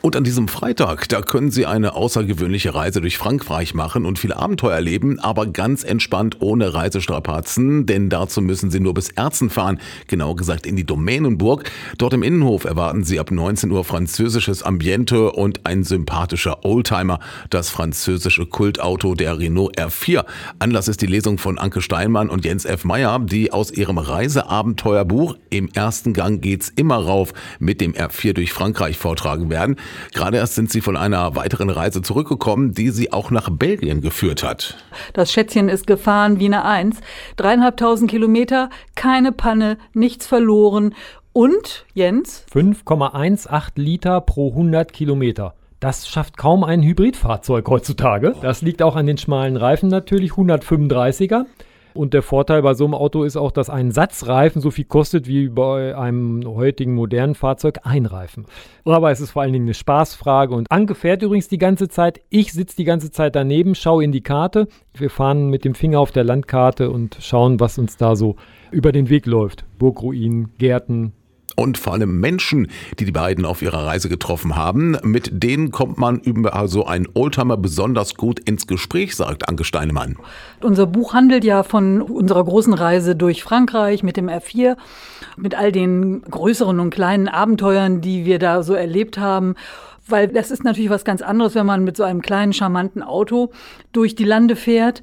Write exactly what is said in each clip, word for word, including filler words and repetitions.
Und an diesem Freitag, da können Sie eine außergewöhnliche Reise durch Frankreich machen und viele Abenteuer erleben, aber ganz entspannt ohne Reisestrapazen, denn dazu müssen Sie nur bis Erzen fahren, genauer gesagt in die Domänenburg. Dort im Innenhof erwarten Sie ab neunzehn Uhr französisches Ambiente und ein sympathischer Oldtimer, das französische Kultauto der Renault R vier. Anlass ist die Lesung von Anke Steinmann und Jens F. Meyer, die aus ihrem Reiseabenteuerbuch "Im ersten Gang geht's immer rauf" mit dem R vier durch Frankreich vortragen werden. Gerade erst sind sie von einer weiteren Reise zurückgekommen, die sie auch nach Belgien geführt hat. Das Schätzchen ist gefahren wie eine Eins. Dreieinhalbtausend Kilometer, keine Panne, nichts verloren. Und, Jens? fünf Komma achtzehn Liter pro hundert Kilometer. Das schafft kaum ein Hybridfahrzeug heutzutage. Das liegt auch an den schmalen Reifen natürlich, hundertfünfunddreißiger. Und der Vorteil bei so einem Auto ist auch, dass ein Satzreifen so viel kostet wie bei einem heutigen modernen Fahrzeug ein Reifen. Aber es ist vor allen Dingen eine Spaßfrage. Und Anke fährt übrigens die ganze Zeit. Ich sitze die ganze Zeit daneben, schaue in die Karte. Wir fahren mit dem Finger auf der Landkarte und schauen, was uns da so über den Weg läuft. Burgruinen, Gärten. Und vor allem Menschen, die die beiden auf ihrer Reise getroffen haben, mit denen kommt man über so einen Oldtimer besonders gut ins Gespräch, sagt Anke Steinmann. Unser Buch handelt ja von unserer großen Reise durch Frankreich mit dem R vier, mit all den größeren und kleinen Abenteuern, die wir da so erlebt haben. Weil das ist natürlich was ganz anderes, wenn man mit so einem kleinen, charmanten Auto durch die Lande fährt,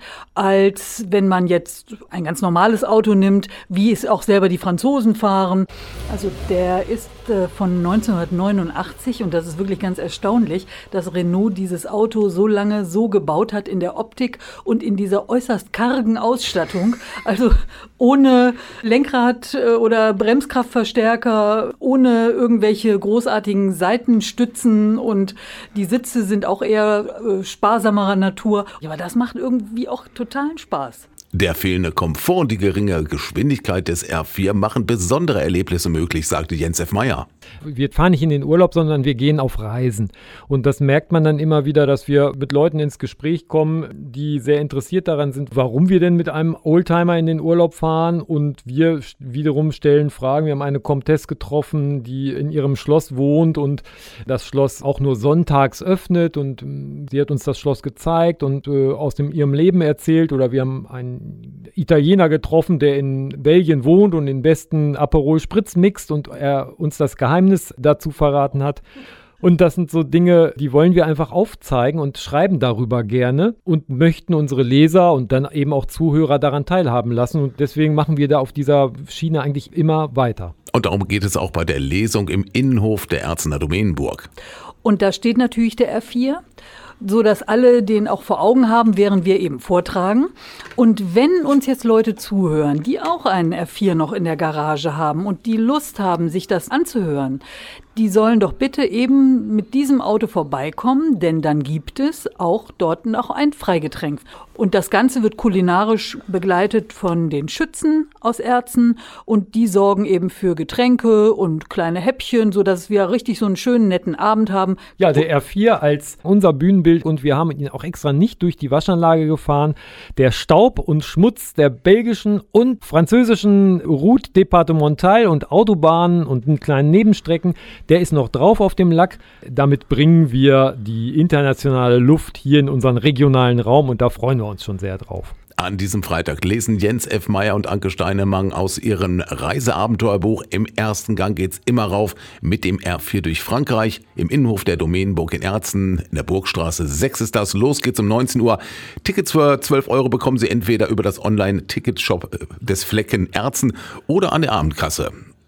als wenn man jetzt ein ganz normales Auto nimmt, wie es auch selber die Franzosen fahren. Also der ist äh, von neunzehnhundertneunundachtzig und das ist wirklich ganz erstaunlich, dass Renault dieses Auto so lange so gebaut hat in der Optik und in dieser äußerst kargen Ausstattung. Also ohne Lenkrad äh, oder Bremskraftverstärker, ohne irgendwelche großartigen Seitenstützen. Und die Sitze sind auch eher äh, sparsamerer Natur. Ja, aber das macht irgendwie auch totalen Spaß. Der fehlende Komfort und die geringe Geschwindigkeit des R vier machen besondere Erlebnisse möglich, sagte Jens F. Meyer. Wir fahren nicht in den Urlaub, sondern wir gehen auf Reisen. Und das merkt man dann immer wieder, dass wir mit Leuten ins Gespräch kommen, die sehr interessiert daran sind, warum wir denn mit einem Oldtimer in den Urlaub fahren. Und wir wiederum stellen Fragen. Wir haben eine Comtesse getroffen, die in ihrem Schloss wohnt und das Schloss auch nur sonntags öffnet. Und sie hat uns das Schloss gezeigt und äh, aus dem, ihrem Leben erzählt. Oder wir haben einen Italiener getroffen, der in Belgien wohnt und den besten Aperol Spritz mixt und er uns das Geheimnis dazu verraten hat. Und das sind so Dinge, die wollen wir einfach aufzeigen und schreiben darüber gerne und möchten unsere Leser und dann eben auch Zuhörer daran teilhaben lassen. Und deswegen machen wir da auf dieser Schiene eigentlich immer weiter. Und darum geht es auch bei der Lesung im Innenhof der Erzener Domänenburg. Und da steht natürlich der R vier, so dass alle den auch vor Augen haben, während wir eben vortragen. Und wenn uns jetzt Leute zuhören, die auch einen R vier noch in der Garage haben und die Lust haben, sich das anzuhören, die sollen doch bitte eben mit diesem Auto vorbeikommen, denn dann gibt es auch dort noch ein Freigetränk. Und das Ganze wird kulinarisch begleitet von den Schützen aus Erzen und die sorgen eben für Getränke und kleine Häppchen, sodass wir richtig so einen schönen, netten Abend haben. Ja, der R vier als unser Bühnenbild und wir haben ihn auch extra nicht durch die Waschanlage gefahren. Der Staub und Schmutz der belgischen und französischen Route départementale und Autobahnen und einen kleinen Nebenstrecken, der ist noch drauf auf dem Lack. Damit bringen wir die internationale Luft hier in unseren regionalen Raum und da freuen wir uns schon sehr drauf. An diesem Freitag lesen Jens F. Meyer und Anke Steinmann aus ihrem Reiseabenteuerbuch "Im ersten Gang geht's immer rauf" mit dem R vier durch Frankreich. Im Innenhof der Domänenburg in Erzen, in der Burgstraße sechs ist das. Los geht's um neunzehn Uhr. Tickets für zwölf Euro bekommen Sie entweder über das Online-Ticketshop des Flecken Erzen oder an der Abendkasse.